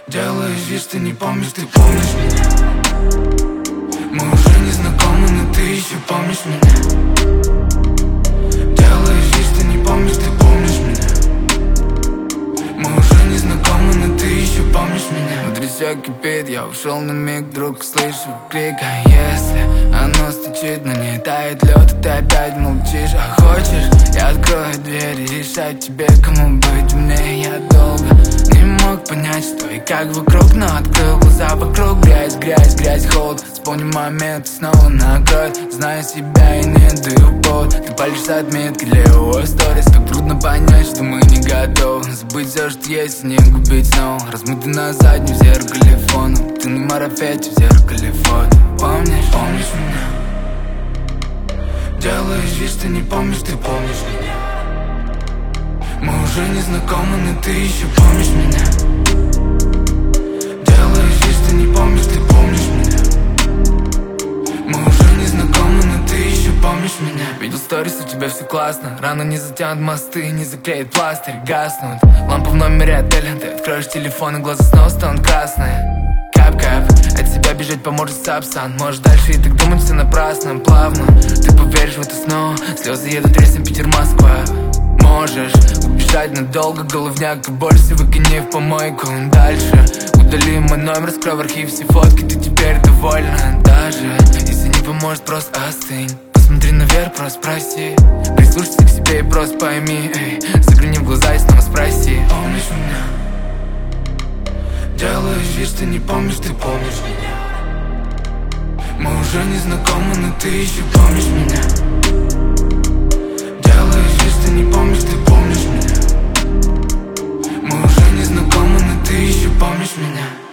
Делаешь вид, что не помнишь, ты помнишь меня. Мы уже не знакомы, но ты еще помнишь меня. Делаешь вид, что не помнишь, ты помнишь меня. Мы уже не знакомы, но ты еще помнишь меня. Внутри все кипит, я ушел на миг, вдруг слышу крик. А если оно стучит, но не тает лед, и ты опять молчишь? А хочешь, я открою дверь и решать тебе, кому быть мне. Я долго не мог понять, что и как вокруг, но открыл глаза вокруг. Грязь, грязь, грязь, холод. Вспомни момент, снова накроет. Знаю себя и не даю повод. Ты палишься отметки для его сторис. Так трудно понять, что мы не готовы. Забыть все, что есть, и не губить снова. Размытый на заднем зеркале фоном. Ты на марафете в зеркале фото. Помнишь, помнишь меня? Делаешь вид, что не помнишь, ты помнишь меня. Мы уже не знакомы, но ты еще помнишь меня. Делаешь вид, что не помнишь, ты помнишь меня. Мы уже не знакомы, но ты еще помнишь меня. Видел сторис, у тебя все классно. Рано не затянут мосты, не заклеит пластырь. Гаснут лампа в номере отеля. Ты откроешь телефон, и глаза снова станут красные. Кап-кап, от себя бежать поможет сапсан. Можешь дальше и так думать все напрасно. Плавно, ты поверишь в это снова. Слезы едут рейсом Питер-Москва. Можешь убежать надолго, головняк и боль все выкини в помойку. Дальше удали мой номер, скрой в архив все фотки, ты теперь довольна. Даже если не поможет, просто остынь. Посмотри наверх, просто спроси. Прислушайся к себе и просто пойми, эй, загляни в глаза и снова спроси. Помнишь меня? Делаешь вид, что не помнишь, ты помнишь меня. Мы уже не знакомы, но ты еще помнишь меня. Делаешь вид, что не помнишь, ты помнишь меня. Мы уже не знакомы, но ты еще помнишь меня.